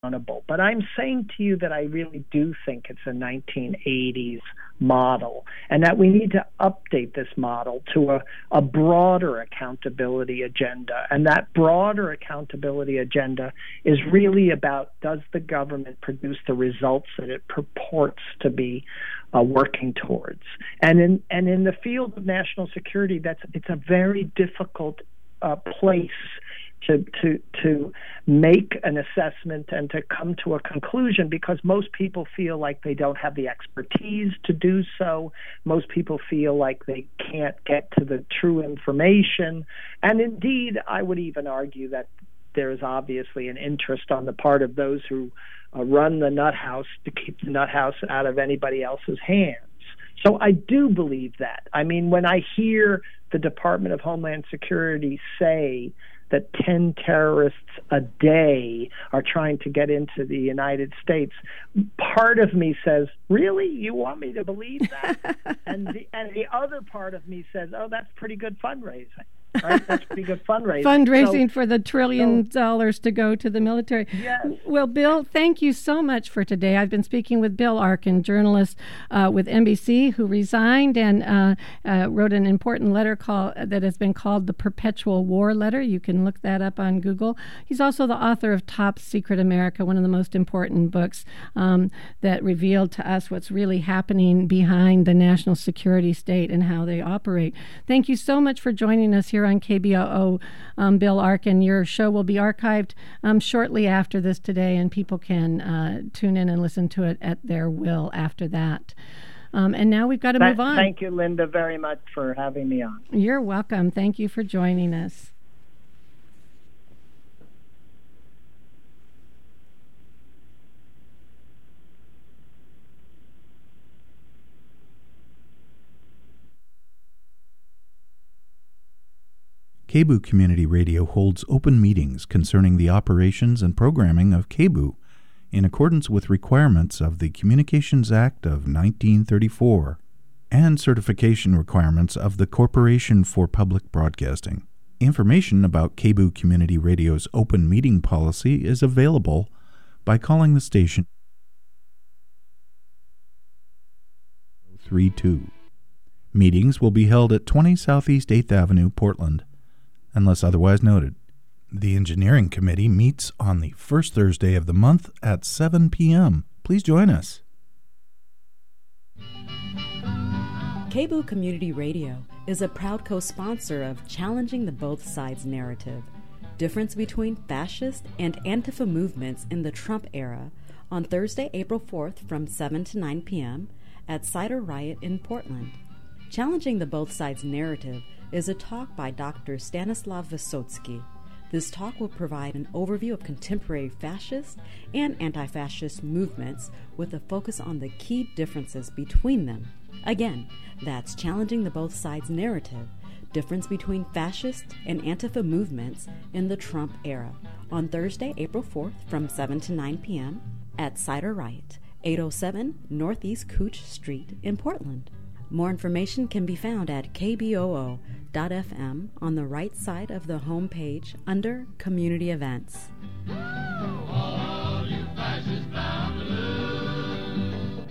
accountable. But I'm saying to you that I really do think it's a 1980s model, and that we need to update this model to a broader accountability agenda. And that broader accountability agenda is really about, does the government produce the results that it purports to be working towards? And in the field of national security, it's a very difficult place to make an assessment and to come to a conclusion, because most people feel like they don't have the expertise to do so. Most people feel like they can't get to the true information. And indeed, I would even argue that there is obviously an interest on the part of those who run the nut house to keep the nut house out of anybody else's hands. So I do believe that. I mean, when I hear the Department of Homeland Security say that 10 terrorists a day are trying to get into the United States, part of me says, really? You want me to believe that? and the other part of me says, oh, that's pretty good fundraising. Right? That's pretty good fundraising. Fundraising for the $1 trillion to go to the military. Yes. Well, Bill, thank you so much for today. I've been speaking with Bill Arkin, journalist with NBC, who resigned and wrote an important letter that has been called the Perpetual War Letter. You can look that up on Google. He's also the author of Top Secret America, one of the most important books that revealed to us what's really happening behind the national security state and how they operate. Thank you so much for joining us here on KBOO, Bill Arkin. Your show will be archived shortly after this today, and people can tune in and listen to it at their will after that. And now we've got to move on. Thank you, Linda, very much for having me on. You're welcome. Thank you for joining us. KBOO Community Radio holds open meetings concerning the operations and programming of KBOO in accordance with requirements of the Communications Act of 1934 and certification requirements of the Corporation for Public Broadcasting. Information about KBOO Community Radio's open meeting policy is available by calling the station 32. Meetings will be held at 20 Southeast 8th Avenue, Portland, unless otherwise noted. The Engineering Committee meets on the first Thursday of the month at 7 p.m. Please join us. KBOO Community Radio is a proud co-sponsor of Challenging the Both Sides narrative, difference between fascist and Antifa movements in the Trump era, on Thursday, April 4th from 7 to 9 p.m. at Cider Riot in Portland. Challenging the Both Sides narrative is a talk by Dr. Stanislav Vysotsky. This talk will provide an overview of contemporary fascist and anti-fascist movements with a focus on the key differences between them. Again, that's Challenging the Both Sides narrative, difference between fascist and Antifa movements in the Trump era, on Thursday, April 4th from 7 to 9 p.m. at Cider Riot, 807 Northeast Cooch Street in Portland. More information can be found at kboo.fm on the right side of the home page under Community Events. All you fascists bound to lose.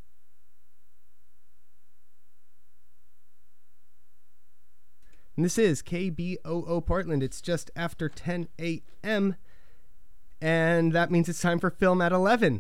And this is KBOO Portland. It's just after 10 a.m., and that means it's time for Film at 11.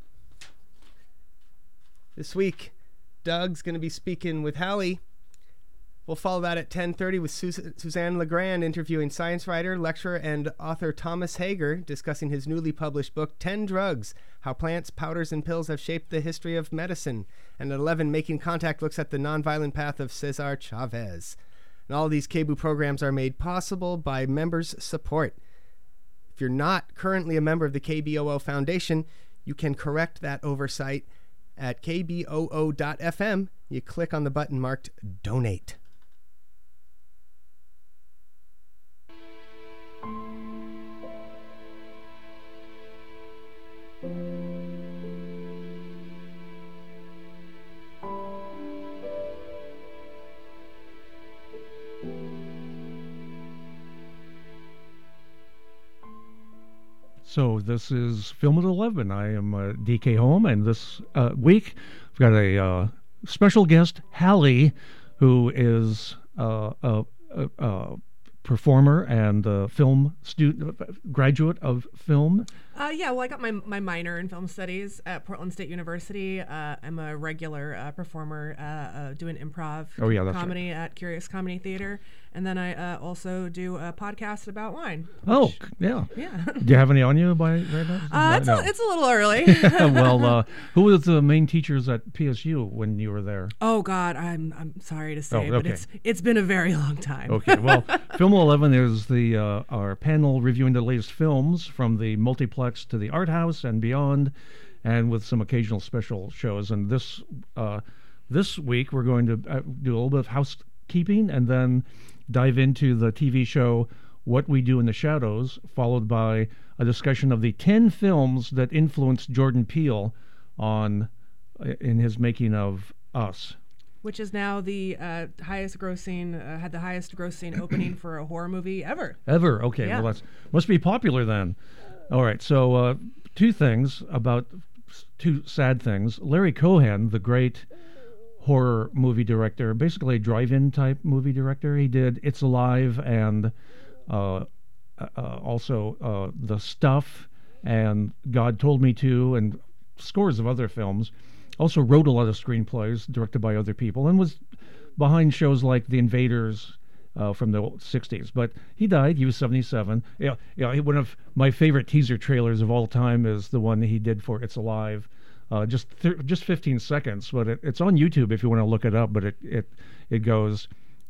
This week, Doug's going to be speaking with Hallie. We'll follow that at 10:30 with Suzanne Legrand interviewing science writer, lecturer, and author Thomas Hager, discussing his newly published book, 10 Drugs, How Plants, Powders, and Pills Have Shaped the History of Medicine. And at 11, Making Contact looks at the nonviolent path of Cesar Chavez. And all of these KBOO programs are made possible by members' support. If you're not currently a member of the KBOO Foundation, you can correct that oversight at kboo.fm. You click on the button marked Donate. So this is Film at 11. I am DK Holm, and this week we've got a special guest, Hallie, who is a performer and film student, graduate of film. Well, I got my minor in film studies at Portland State University. I'm a regular performer doing improv comedy at Curious Comedy Theater. And then I also do a podcast about wine. Oh, yeah. Yeah. Do you have any on you right now? It's a little early. Well, who was the main teachers at PSU when you were there? Oh, God, I'm sorry to say, but it's been a very long time. Okay, well, Film 11 is our panel reviewing the latest films from the multiplex to the art house and beyond, and with some occasional special shows. And this week we're going to do a little bit of housekeeping and then dive into the TV show What We Do in the Shadows, followed by a discussion of the 10 films that influenced Jordan Peele in his making of Us. Which is now the highest grossing opening for a horror movie ever. Ever? Okay, yeah. Well, that must be popular then. All right, so two sad things. Larry Cohen, the great horror movie director, basically a drive-in type movie director. He did It's Alive and also The Stuff and God Told Me To and scores of other films. Also wrote a lot of screenplays directed by other people and was behind shows like The Invaders from the 60s. But he died. He was 77. One of my favorite teaser trailers of all time is the one he did for It's Alive. Just 15 seconds, but it's on YouTube if you want to look it up. But it goes,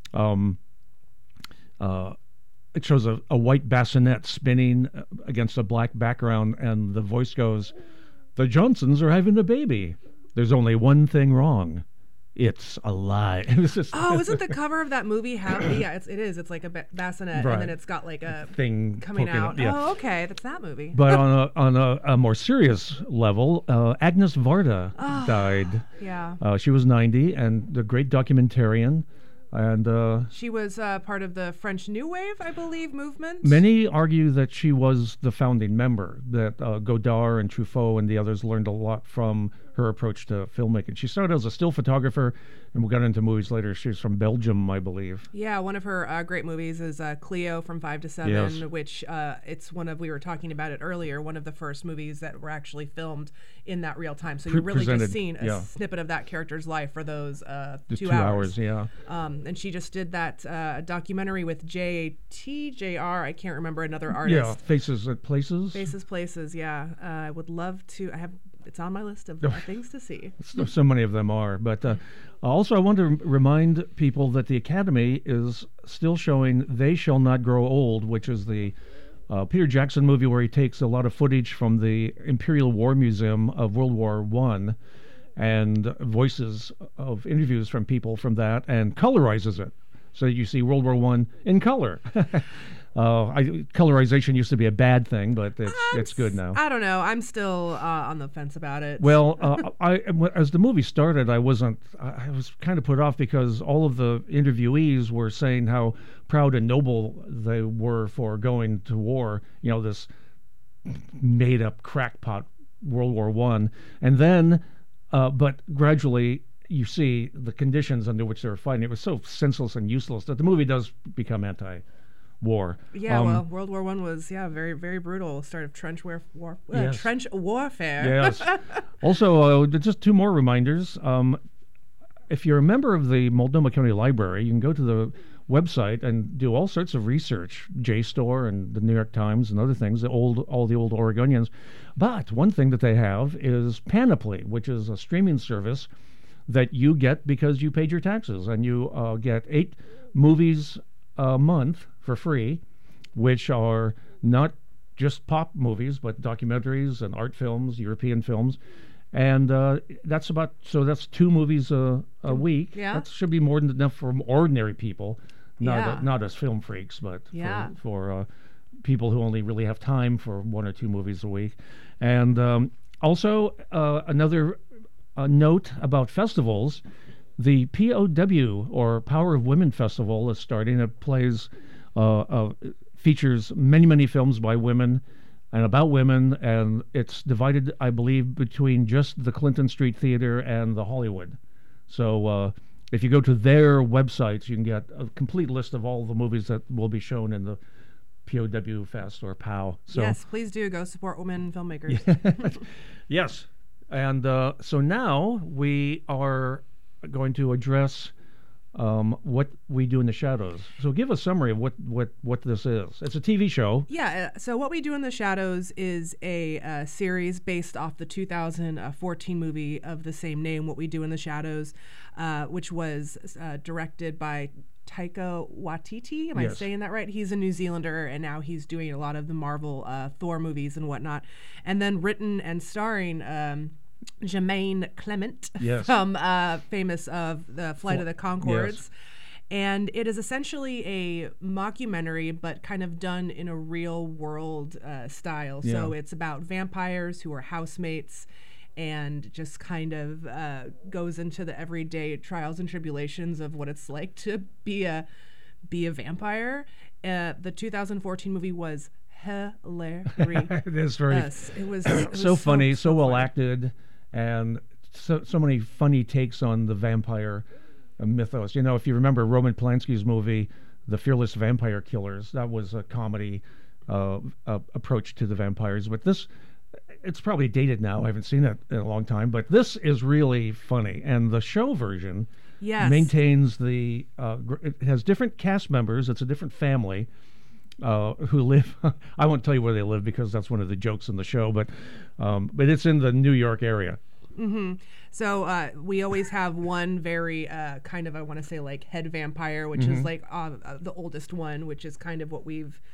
it shows a white bassinet spinning against a black background, and the voice goes, "The Johnsons are having a baby. There's only one thing wrong. It's alive." Isn't the cover of that movie happy? Yeah, it is. It's like a bassinet, right. And then it's got like a thing coming out. Yeah. Oh, okay, that's that movie. But on a more serious level, Agnes Varda died. Yeah. She was 90, and the great documentarian. And she was part of the French New Wave, I believe, movement. Many argue that she was the founding member, that Godard and Truffaut and the others learned a lot from her approach to filmmaking. She started as a still photographer, and we got into movies later. She's from Belgium, I believe. Yeah, one of her great movies is Cleo from 5 to 7, yes. Which it's we were talking about it earlier, one of the first movies that were actually filmed in that real time. So you're really just seeing a snippet of that character's life for those 2 hours. Yeah. And she just did that documentary with JTJR. I can't remember another artist. Yeah, Faces at Places. Faces Places. Yeah, I would love to. It's on my list of things to see. So many of them are. But also, I want to remind people that the Academy is still showing They Shall Not Grow Old, which is the Peter Jackson movie where he takes a lot of footage from the Imperial War Museum of World War I and voices of interviews from people from that and colorizes it. So you see World War I in color. Colorization used to be a bad thing, but it's good now. I don't know. I'm still on the fence about it. Well, as the movie started, I was kind of put off because all of the interviewees were saying how proud and noble they were for going to war. You know, this made-up crackpot World War I, and then, but gradually you see the conditions under which they were fighting. It was so senseless and useless that the movie does become anti-war. Yeah, well, World War I was very, very brutal. Start of trench warfare. Yes. Also, just two more reminders. If you're a member of the Multnomah County Library, you can go to the website and do all sorts of research, JSTOR and the New York Times and other things, all the old Oregonians. But one thing that they have is Panoply, which is a streaming service that you get because you paid your taxes, and you get 8 movies a month for free, which are not just pop movies, but documentaries and art films, European films. And that's 2 movies a week. Yeah. That should be more than enough for ordinary people, not as film freaks, but for people who only really have time for 1 or 2 movies a week. And also another note about festivals. The POW, or Power of Women Festival, is starting. It features many films by women, and about women, and it's divided, I believe, between just the Clinton Street Theater and the Hollywood. So if you go to their websites, you can get a complete list of all the movies that will be shown in the POW Fest or POW. So, yes, please do go support women filmmakers. Yes, and so now we are going to address what we do in the shadows. So give a summary of what this is. It's a TV show. Yeah, so What We Do in the Shadows is a series based off the 2014 movie of the same name, What We Do in the Shadows, which was directed by Taika Waititi. Am I saying that right? He's a New Zealander, and now he's doing a lot of the Marvel Thor movies and whatnot. And then written and starring Jermaine Clement from famous of the Flight of the Conchords. Yes. And it is essentially a mockumentary, but kind of done in a real world style. Yeah. So it's about vampires who are housemates, and just kind of goes into the everyday trials and tribulations of what it's like to be a vampire. The 2014 movie was hilarious. It is very. It was so funny, so well acted, and so many funny takes on the vampire mythos. You know, if you remember Roman Polanski's movie, The Fearless Vampire Killers, that was a comedy approach to the vampires. But this, it's probably dated now. I haven't seen it in a long time. But this is really funny, and the show version maintains the. It has different cast members. It's a different family. Who live? I won't tell you where they live because that's one of the jokes in the show. But it's in the New York area. Mm-hmm. So we always have one very kind of, I want to say, like head vampire, which is like the oldest one, which is kind of what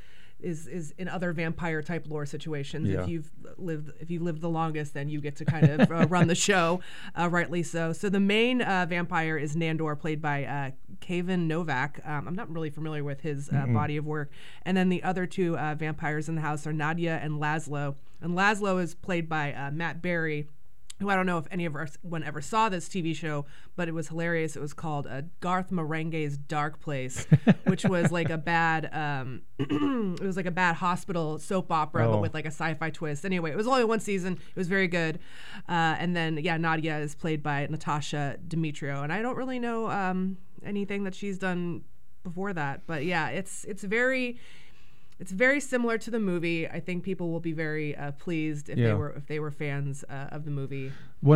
is in other vampire type lore situations. Yeah. If you've lived the longest, then you get to kind of run the show, rightly so. So the main vampire is Nandor, played by Kevin Novak. I'm not really familiar with his body of work. And then the other two vampires in the house are Nadia and Laszlo. And Laszlo is played by Matt Berry, who I don't know if anyone ever saw this TV show, but it was hilarious. It was called Garth Marenghi's Dark Place, which was like a bad, it was like a bad hospital soap opera, but with like a sci-fi twist. Anyway, it was only one season. It was very good. And then, Nadia is played by Natasha Demetrio, and I don't really know anything that she's done before that, but yeah, it's very similar to the movie. I think people will be very pleased if they were fans of the movie.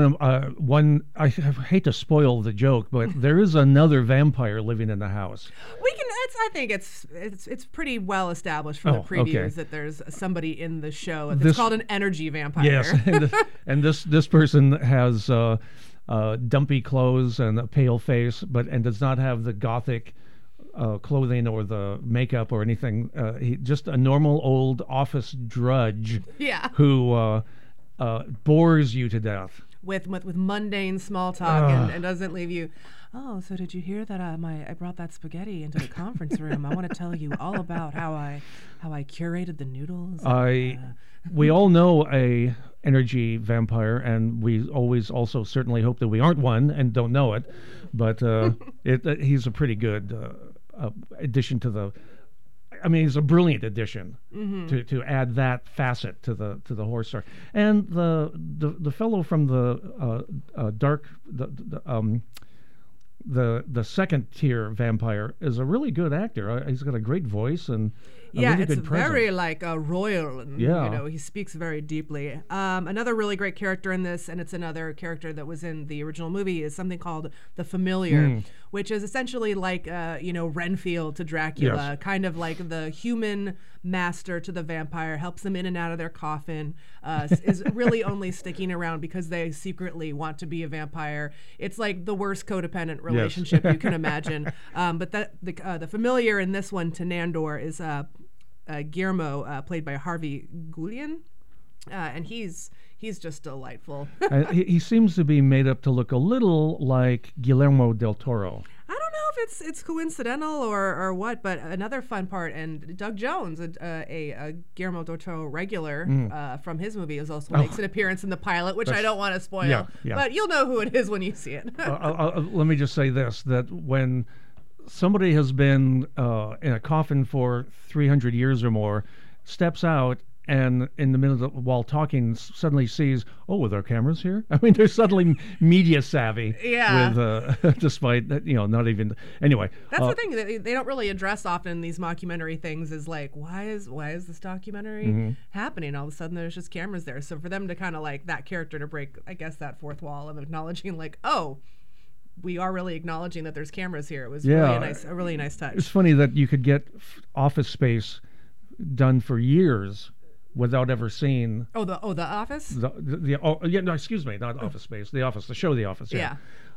I hate to spoil the joke, but there is another vampire living in the house. I think it's pretty well established from the previews that there's somebody in the show. It's called an energy vampire. Yes, and this person has dumpy clothes and a pale face, and does not have the gothic clothing or the makeup or anything. Just a normal old office drudge who bores you to death with mundane small talk and doesn't leave you. Oh, so did you hear that I brought that spaghetti into the conference room? I want to tell you all about how I curated the noodles. We all know a energy vampire, and we always also certainly hope that we aren't one and don't know it. But he's a pretty good addition to the. I mean, he's a brilliant addition to add that facet to the horror story. And the fellow from the dark the second tier vampire is a really good actor. He's got a great voice and a really good presence. Very like royal, and he speaks very deeply. Another really great character in this, and it's another character that was in the original movie, is something called the Familiar, which is essentially like Renfield to Dracula, kind of like the human master to the vampire, helps them in and out of their coffin, is really only sticking around because they secretly want to be a vampire. It's like the worst codependent relationship you can imagine. But the Familiar in this one to Nandor is Guillermo, played by Harvey Guillén, and he's just delightful. He seems to be made up to look a little like Guillermo del Toro. I don't know if it's coincidental or what, but another fun part, and Doug Jones, a Guillermo del Toro regular from his movie, also makes an appearance in the pilot, which I don't want to spoil, but you'll know who it is when you see it. Let me just say this, that when somebody has been in a coffin for 300 years or more, steps out and in the middle of while talking, suddenly sees, oh, are there cameras here? I mean, they're suddenly media savvy. Yeah. With despite that, not even anyway. That's the thing that they don't really address often in these mockumentary things is like, why is this documentary happening? All of a sudden, there's just cameras there. So for them to kind of like that character to break, I guess, that fourth wall of acknowledging like, oh, we are really acknowledging that there's cameras here. It was a really nice touch. It's funny that you could get Office Space done for years without ever seeing. The Office. Excuse me, not Office Space. The Office, the show, The Office. Yeah.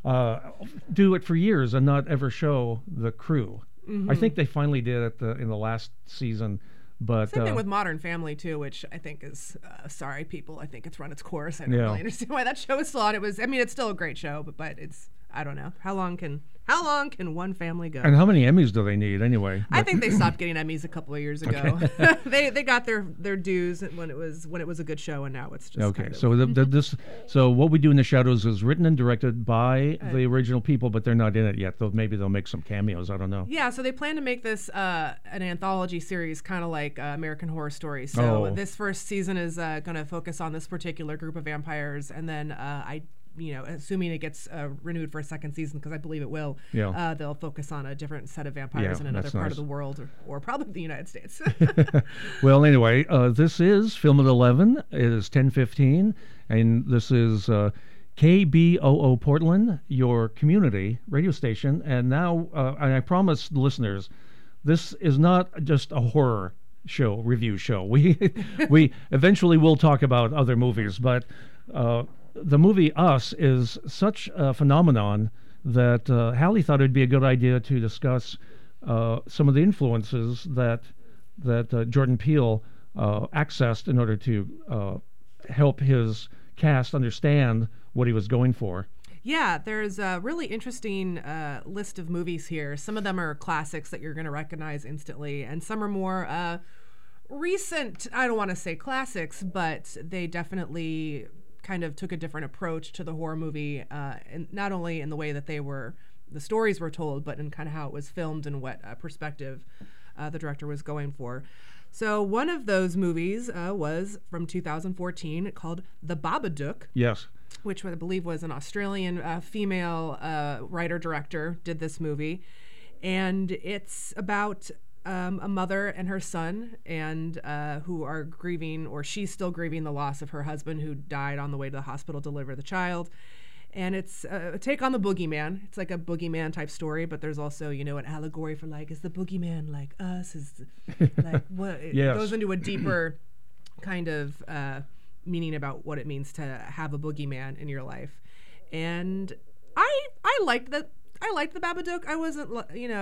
Do it for years and not ever show the crew. I think they finally did it in the last season. But same thing with Modern Family too, which I think is sorry people. I think it's run its course. I don't really understand why that show is still on. It's still a great show, but it's. I don't know. How long can one family go? And how many Emmys do they need anyway? I think they stopped getting Emmys a couple of years ago. Okay. they got their dues when it was a good show, and now it's just okay. So What We Do in the Shadows is written and directed by the original people, but they're not in it yet. Though maybe they'll make some cameos. I don't know. Yeah. So they plan to make this an anthology series, kind of like American Horror Story. So this first season is going to focus on this particular group of vampires, and then assuming it gets renewed for a second season, because I believe it will, they'll focus on a different set of vampires in another part of the world, or probably the United States. Well, anyway, this is Film at 11. It is 10:15, and this is KBOO Portland, your community radio station. And now, and I promise the listeners, this is not just a horror review show. We eventually will talk about other movies, but the movie Us is such a phenomenon that Hallie thought it'd be a good idea to discuss some of the influences that Jordan Peele accessed in order to help his cast understand what he was going for. Yeah, there's a really interesting list of movies here. Some of them are classics that you're going to recognize instantly, and some are more recent. I don't want to say classics, but they definitely kind of took a different approach to the horror movie, and not only in the way that the stories were told, but in kind of how it was filmed and what perspective the director was going for. So one of those movies was from 2014 called The Babadook. Yes. Which I believe was an Australian female writer-director did this movie. And it's about a mother and her son, and who are grieving, or she's still grieving the loss of her husband who died on the way to the hospital to deliver the child. And it's a take on the boogeyman. It's like a boogeyman type story, but there's also, an allegory for like, is the boogeyman like us? Is like what? Yes. It goes into a deeper kind of meaning about what it means to have a boogeyman in your life. And I liked that. I liked the Babadook. I wasn't,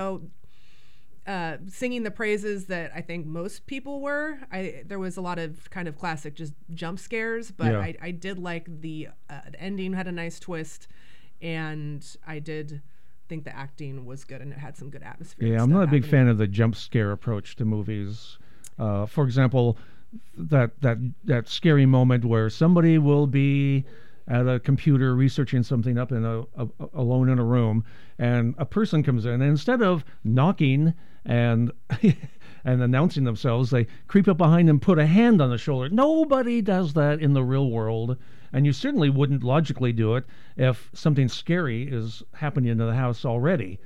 singing the praises that I think most people were. There was a lot of kind of classic just jump scares, but I did like the ending had a nice twist, and I did think the acting was good, and it had some good atmosphere. Yeah, I'm not a big fan of the jump scare approach to movies. For example, that scary moment where somebody will be at a computer researching something up in alone in a room, and a person comes in, and instead of knocking and announcing themselves, they creep up behind and put a hand on the shoulder. Nobody does that in the real world, and you certainly wouldn't logically do it if something scary is happening in the house already.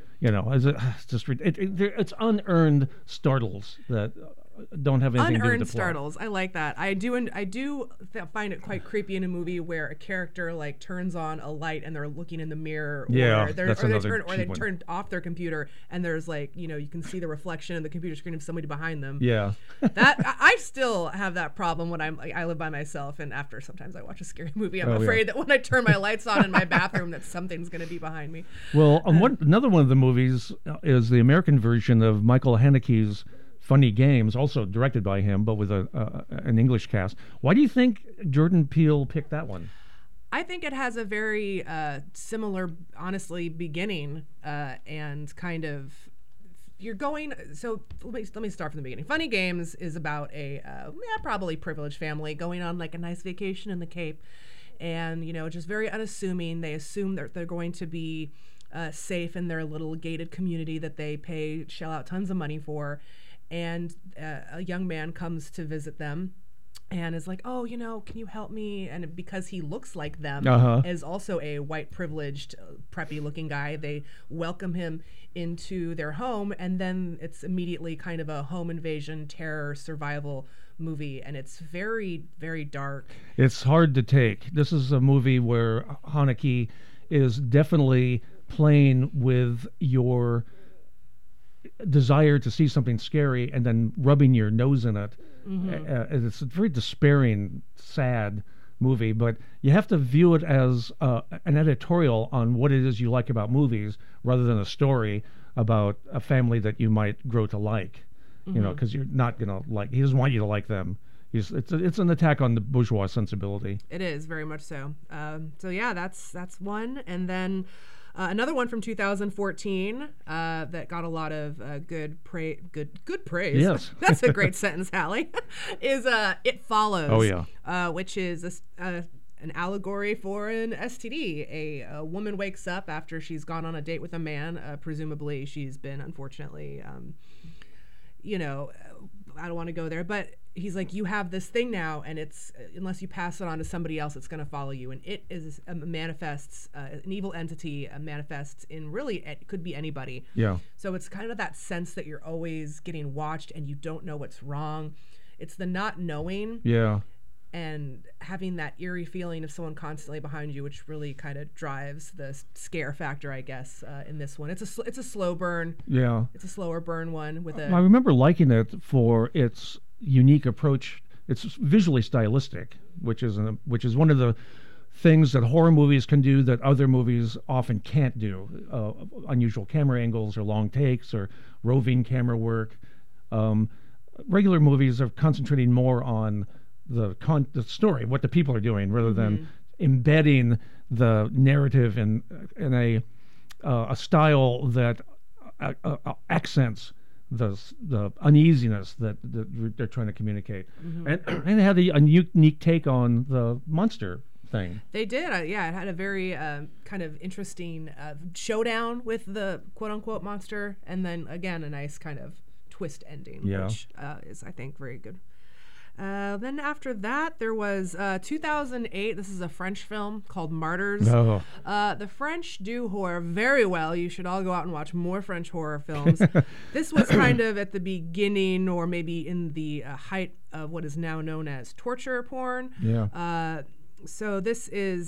It's unearned startles that don't have anything to do with the plot. Startles. I like that. I do find it quite creepy in a movie where a character like turns on a light and they're looking in the mirror, or they turn off their computer and there's like, you can see the reflection in the computer screen of somebody behind them. Yeah. That I still have that problem when I live by myself, and after sometimes I watch a scary movie, I'm afraid that when I turn my lights on in my bathroom that something's going to be behind me. Well, another one of the movies is the American version of Michael Haneke's Funny Games, also directed by him, but with an English cast. Why do you think Jordan Peele picked that one? I think it has a very similar, honestly, beginning and kind of you're going. So let me start from the beginning. Funny Games is about a probably privileged family going on like a nice vacation in the Cape, and just very unassuming. They assume that they're going to be safe in their little gated community that they shell out tons of money for. And a young man comes to visit them, and is like, oh, can you help me? And because he looks like them, is also a white privileged, preppy looking guy, they welcome him into their home, and then it's immediately kind of a home invasion, terror, survival movie, and it's very, very dark. It's hard to take. This is a movie where Haneke is definitely playing with your desire to see something scary and then rubbing your nose in it. It's a very despairing, sad movie, but you have to view it as an editorial on what it is you like about movies rather than a story about a family that you might grow to like, because you're not going to like, he doesn't want you to like them. It's an attack on the bourgeois sensibility. It is, very much so. So yeah, that's one. And then another one from 2014 that got a lot of good praise. Yes. That's a great sentence, Hallie. Is It Follows. Oh, yeah. Which is an allegory for an STD. A woman wakes up after she's gone on a date with a man. Presumably she's been, unfortunately, I don't want to go there, but he's like, you have this thing now, and it's, unless you pass it on to somebody else, it's going to follow you. And it is manifests, an evil entity manifests in really, it could be anybody. Yeah. So it's kind of that sense that you're always getting watched and you don't know what's wrong. It's the not knowing. Yeah. And having that eerie feeling of someone constantly behind you, which really kind of drives the scare factor, I guess, in this one. It's a slow burn. Yeah. It's a slower burn one with a. I remember liking it for its unique approach. It's visually stylistic, which is one of the things that horror movies can do that other movies often can't do. Unusual camera angles or long takes or roving camera work. Regular movies are concentrating more on the story, what the people are doing, rather than embedding the narrative in a style that accents the uneasiness that they're trying to communicate, and they had a unique take on the monster thing. They did, it had a very kind of interesting showdown with the quote-unquote monster, and then again a nice kind of twist ending, which is, I think, very good. Then after that, there was 2008. This is a French film called Martyrs. Oh. The French do horror very well. You should all go out and watch more French horror films. This was kind of at the beginning, or maybe in the height of what is now known as torture porn. Yeah. So this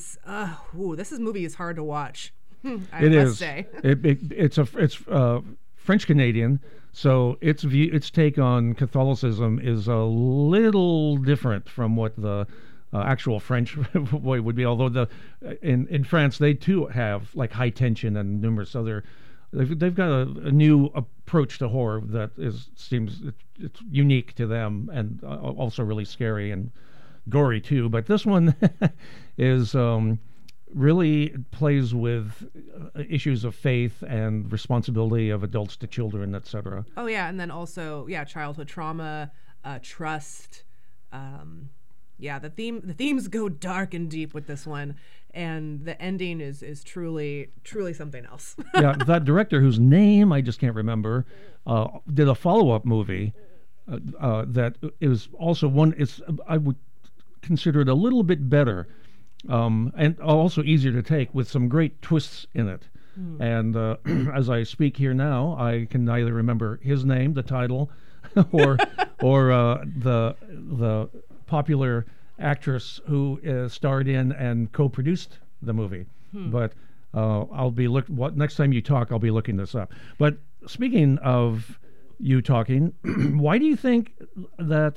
movie is hard to watch. I must say. It's French Canadian. So its take on Catholicism is a little different from what the actual French way would be. Although in France they too have like high tension and numerous other. They've got a new approach to horror that seems it's unique to them, and also really scary and gory too. But this one is. Really plays with issues of faith and responsibility of adults to children, etc. Oh yeah, and then also childhood trauma, trust. The themes go dark and deep with this one, and the ending is truly something else. Yeah, that director whose name I just can't remember did a follow-up movie that is also one. I would consider it a little bit better. And also easier to take, with some great twists in it. And as I speak here now, I can neither remember his name, the title, or the popular actress who starred in and co-produced the movie. But I'll be next time you talk, I'll be looking this up. But speaking of you talking, why do you think that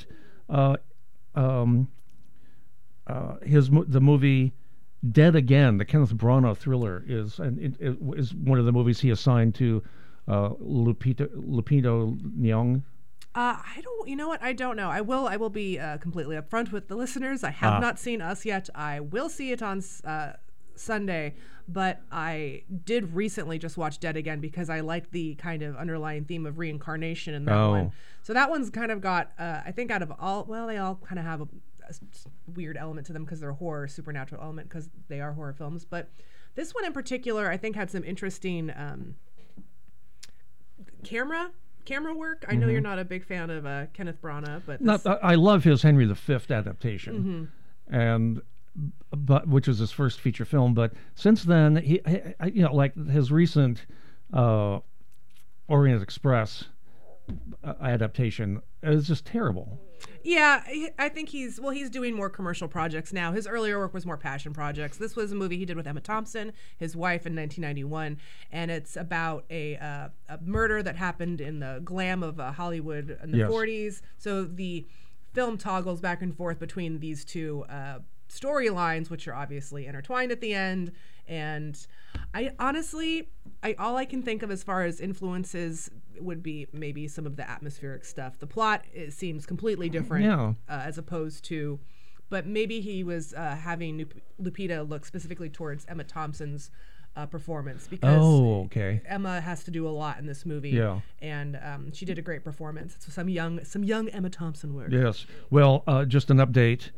the movie Dead Again, the Kenneth Branagh thriller, is one of the movies he assigned to Lupita Nyong'o? I don't. You know what? I don't know. I will be completely upfront with the listeners. I have not seen Us yet. I will see it on Sunday, but I did recently just watch Dead Again because I like the kind of underlying theme of reincarnation in that one. So that one's kind of got, I think, out of all, they all kind of have a weird element to them because they're a horror, supernatural element because they are horror films. But this one in particular, I think, had some interesting camera camera work. I know you're not a big fan of Kenneth Branagh, but I love his Henry V adaptation, but which was his first feature film. But since then, he like his recent Orient Express adaptation is just terrible. Yeah, I think he's doing more commercial projects now. His earlier work was more passion projects. This was a movie he did with Emma Thompson, his wife, in 1991, and it's about a murder that happened in the glam of Hollywood in the 40s. So the film toggles back and forth between these two storylines, which are obviously intertwined at the end. And I honestly, all I can think of as far as influences would be maybe some of the atmospheric stuff. The plot, it seems completely different as opposed to, but maybe he was having Lupita look specifically towards Emma Thompson's performance, because Emma has to do a lot in this movie, and she did a great performance. It's some young Emma Thompson work. Yes. Well, just an update.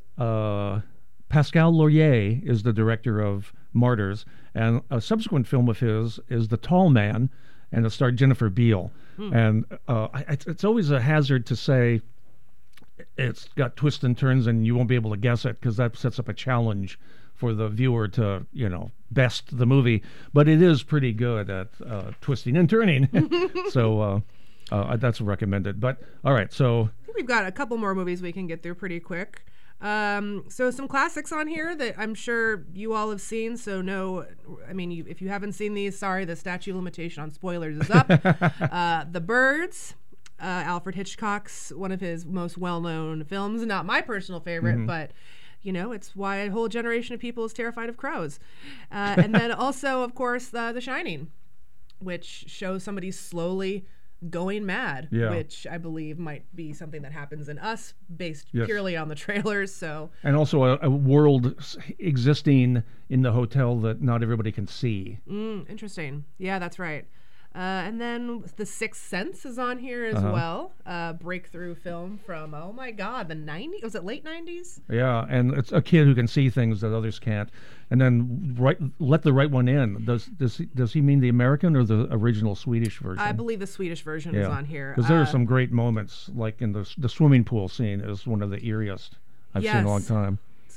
Pascal Laurier is the director of Martyrs, and a subsequent film of his is The Tall Man, and it starred Jennifer Beal. And it's always a hazard to say it's got twists and turns and you won't be able to guess it, because that sets up a challenge for the viewer to, best the movie. But it is pretty good at twisting and turning. So that's recommended. But all right, so I think we've got a couple more movies we can get through pretty quick. So some classics on here that I'm sure you all have seen. So if you haven't seen these, sorry, the statute of limitation on spoilers is up. The Birds, Alfred Hitchcock's, one of his most well-known films. Not my personal favorite, but it's why a whole generation of people is terrified of crows. And then also, of course, The Shining, which shows somebody slowly going mad, which I believe might be something that happens in Us, based purely on the trailers. So, and also a world existing in the hotel that not everybody can see. Interesting. Yeah, that's right. And then The Sixth Sense is on here as well. Breakthrough film from, oh my God, the 90s? Was it late 90s? Yeah, and it's a kid who can see things that others can't. And then let the right one in. Does he mean the American or the original Swedish version? I believe the Swedish version is on here. Because there are some great moments, like in the swimming pool scene is one of the eeriest I've seen in a long time.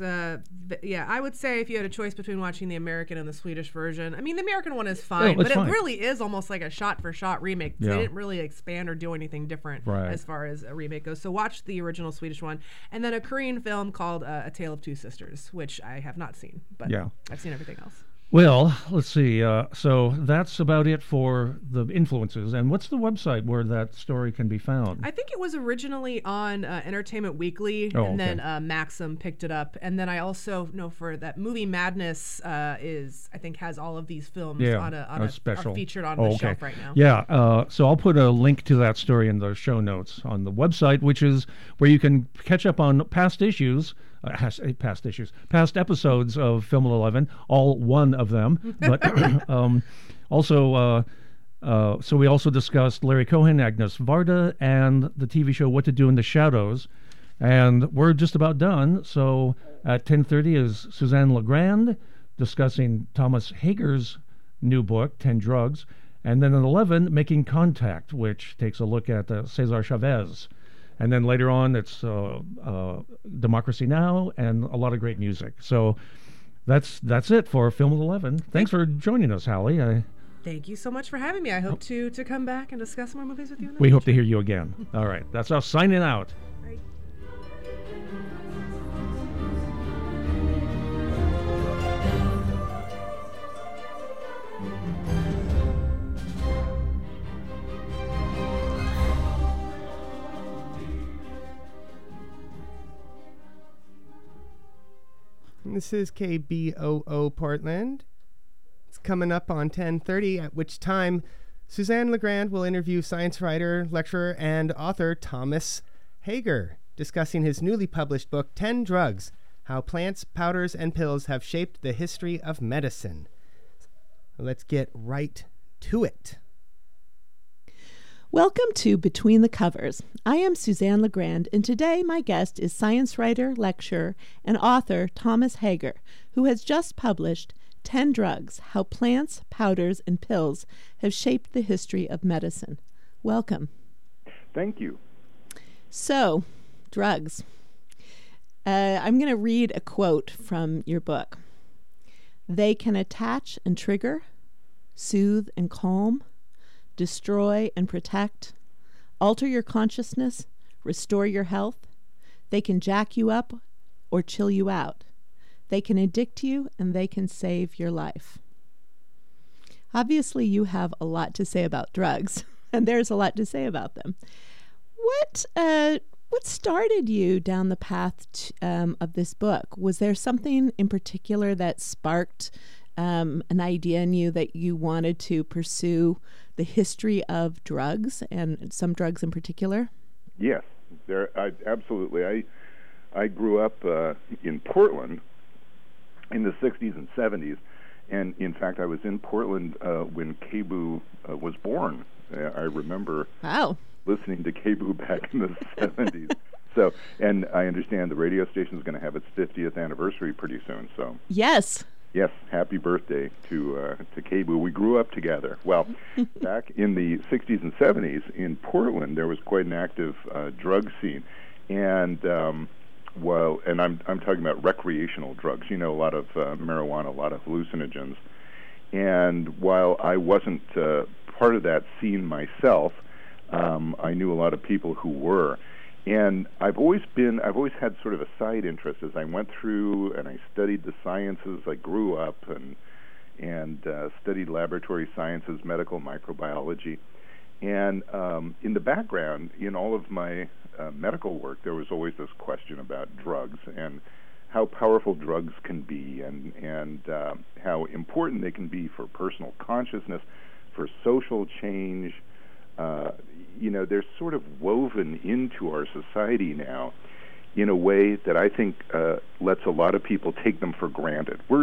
I would say if you had a choice between watching the American and the Swedish version, I mean, the American one is fine, but it really is almost like a shot-for-shot remake. They didn't really expand or do anything different as far as a remake goes. So watch the original Swedish one. And then a Korean film called A Tale of Two Sisters, which I have not seen, but I've seen everything else. Well, let's see. So that's about it for the influences. And what's the website where that story can be found? I think it was originally on Entertainment Weekly, then Maxim picked it up. And then I also know for that Movie Madness has all of these films on a special, are featured on the shelf right now. Yeah. So I'll put a link to that story in the show notes on the website, which is where you can catch up on past episodes of Film 11, all one of them. But so we also discussed Larry Cohen, Agnes Varda, and the TV show What to Do in the Shadows. And we're just about done. So at 10:30 is Suzanne Legrand discussing Thomas Hager's new book, 10 Drugs. And then at 11, Making Contact, which takes a look at Cesar Chavez. And then later on, it's Democracy Now! And a lot of great music. So that's it for Film 11. Thanks for joining us, Hallie. Thank you so much for having me. I hope to come back and discuss more movies with you in the future. Hope to hear you again. All right. That's us signing out. Right. This is KBOO Portland. It's coming up on 10:30, at which time Suzanne Legrand will interview science writer, lecturer, and author Thomas Hager, discussing his newly published book, 10 Drugs, How Plants, Powders, and Pills Have Shaped the History of Medicine. Let's get right to it. Welcome to Between the Covers. I am Suzanne Legrand, and today my guest is science writer, lecturer, and author Thomas Hager, who has just published 10 Drugs, How Plants, Powders, and Pills Have Shaped the History of Medicine. welcome. Thank you. So, drugs. I'm going to read a quote from your book. They can attach and trigger, soothe and calm, destroy and protect, alter your consciousness, restore your health. They can jack you up or chill you out. They can addict you and they can save your life. Obviously, you have a lot to say about drugs, and there's a lot to say about them. What started you down the path of this book? Was there something in particular that sparked an idea in you that you wanted to pursue the history of drugs and some drugs in particular? Yes, absolutely. I grew up in Portland in the 60s and 70s, and in fact, I was in Portland when KBOO was born. I remember listening to KBOO back in the 70s. So, and I understand the radio station is going to have its 50th anniversary pretty soon. So yes, happy birthday to KBOO. We grew up together. Well, back in the 60s and 70s in Portland, there was quite an active drug scene, and I'm talking about recreational drugs. You know, a lot of marijuana, a lot of hallucinogens. And while I wasn't part of that scene myself, I knew a lot of people who were. And I've always had sort of a side interest as I went through and I studied the sciences. I grew up and studied laboratory sciences, medical microbiology. And in the background, in all of my medical work, there was always this question about drugs and how powerful drugs can be and how important they can be for personal consciousness, for social change. They're sort of woven into our society now in a way that I think lets a lot of people take them for granted.